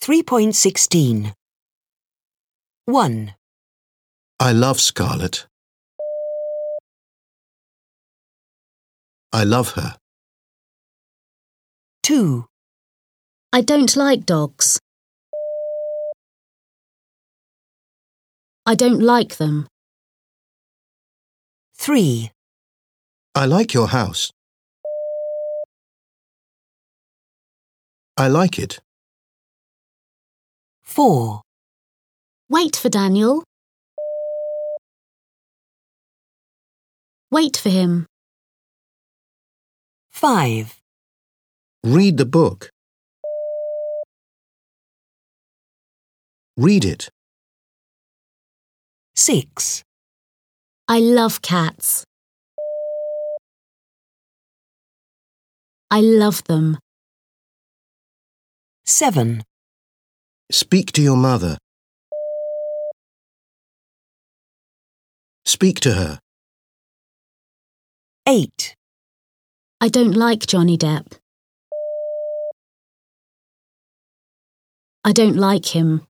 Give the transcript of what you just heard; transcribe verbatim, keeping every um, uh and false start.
three point sixteen. one. I love Scarlett. I love her. two. I don't like dogs. I don't like them. three. I like your house. I like it. four. Wait for Daniel. Wait for him. five. Read the book. Read it. six. I love cats. I love them. seven. Speak to your mother. Speak to her. eight. I don't like Johnny Depp. I don't like him.